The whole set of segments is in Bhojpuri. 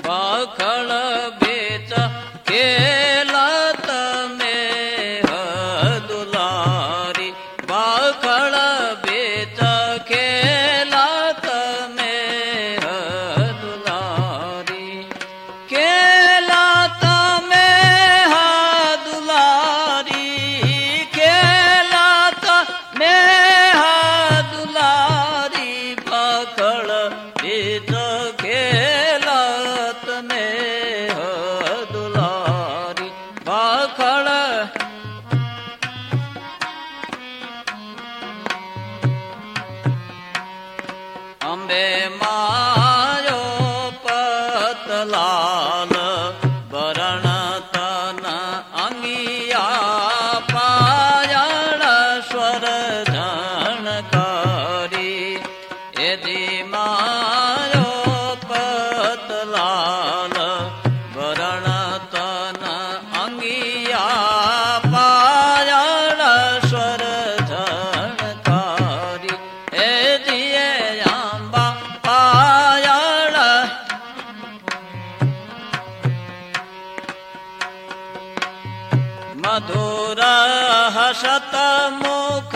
बाखळ बेच केलात मेह दुलारी बाखळ बेच केलात मेह दुलारी केलात मेह दुलारी केलात मेह दुलारी बाखळ बेच केलात मेह दुलारी बाखळ अंबे मायो पतलाल बरण तन अंगिया पायण स्वर झणकारी यदि मायो पतलाल बरण तन अंगिया पायण स्वर झणकारी यदि अंबा पायण मधुर हसत मुख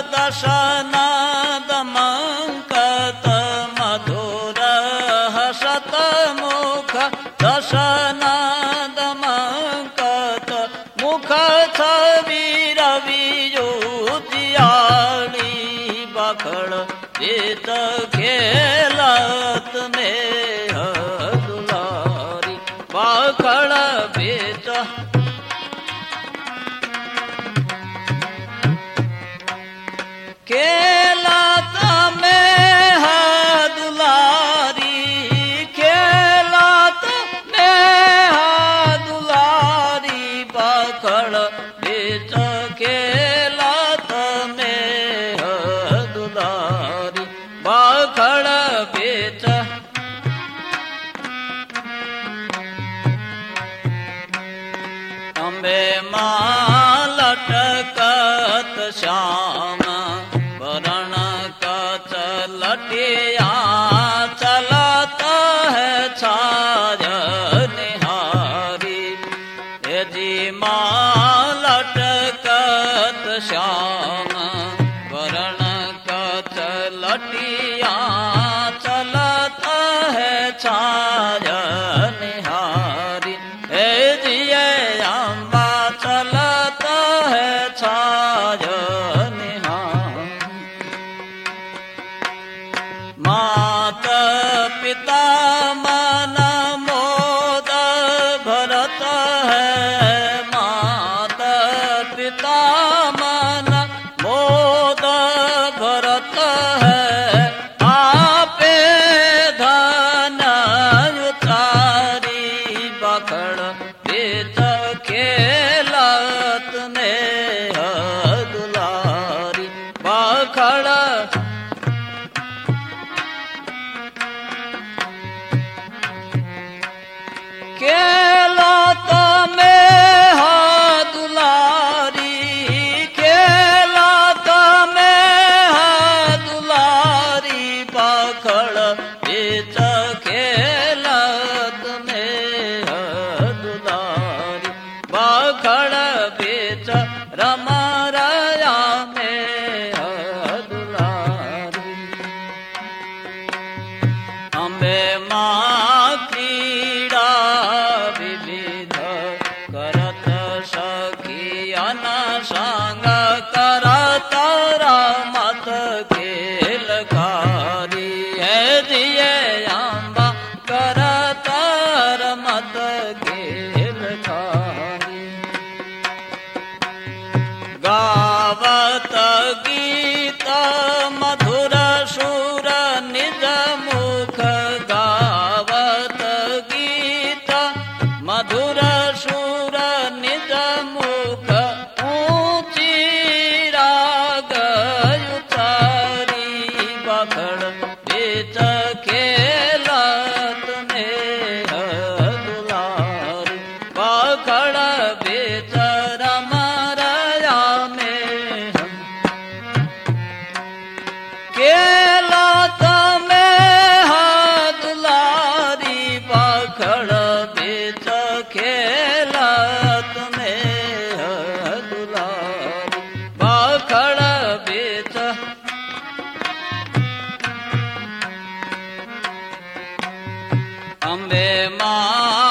दशनाद मंकत मधुर हसत मुख दशनाद मंकत मुख छवि रवियोतियाली बाखळ बेच खेलत मेह दुलारी बाखळ बेच केलात मेह दुलारी केलात मेह दुलारी बाखळ बेच केलात मेह दुलारी बाखळ बेच अंबे लटकत श्याम वरण कच लटिया चलत है छाज निहारी यदि लटकत श्याम वरण कच लटिया चलत है छाज निहारी यदि अम्बा चलत है छाज मात पिता मन मोद भरत है मात पिता मन मोद भरत है आपे धन उतारी बाखळ बेच खेलत मेह दुलारी बाखळ केलात मेह दुलारी केलात मेह दुलारी बाखळ बेच केलात मेह दुलारी बाखळ बेच रमरया मेह दुलारी अंबे क्रीडा विविध करत सखी अनसंग करत रमत खेलकारी है दिए अंबा करत रमत खेलकारी गावत गीत मधुर सुर निज मुख गावत અંબે મા